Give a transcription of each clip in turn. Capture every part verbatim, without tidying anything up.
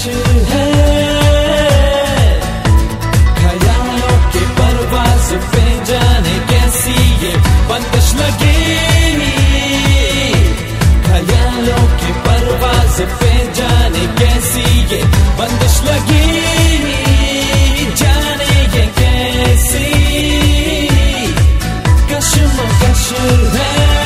है, ख्यालों के परवाज़ पे जाने कैसी ये बंदिश लगी, ख्यालों के परवाज़ पे जाने कैसी ये बंदिश लगी, जाने ये कैसी कशमकश है।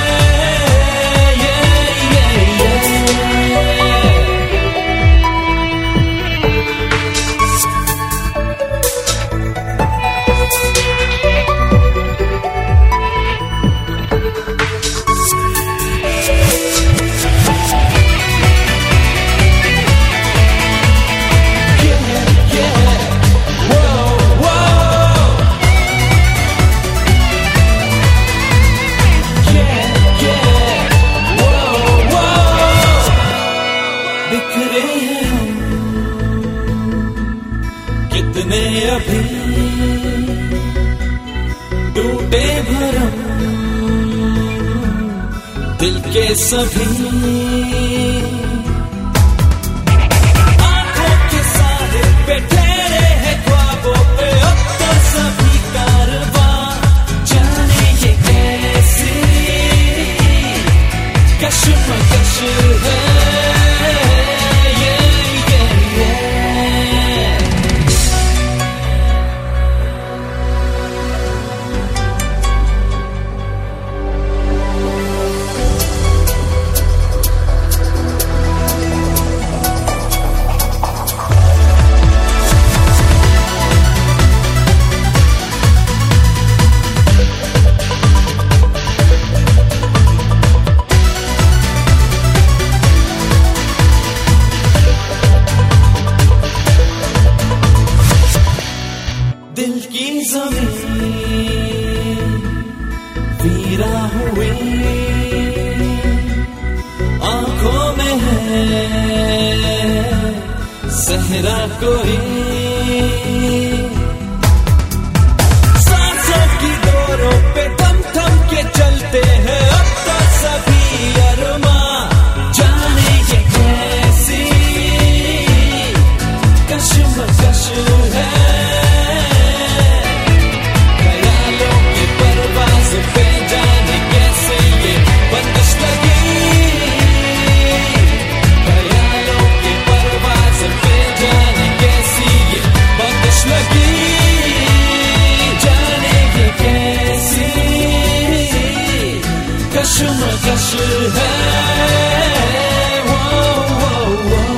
बिखरे हैं कितने अभी टूटे भरम दिल के सभी, आंखों के साहिल पे ठहरे हैं ख्वाबों पे अब तो सभी कारवां, जाने ये कैसी कशमकश है। दिल की ज़मीन वीरा हुई, आंखों में है सहरा कोई, सांसों की डोरों पे दम थम के चलते हैं अब तो सभी अरमां, जाने ये कैसी कशमकश है। कशमकश है, वो, वो, वो।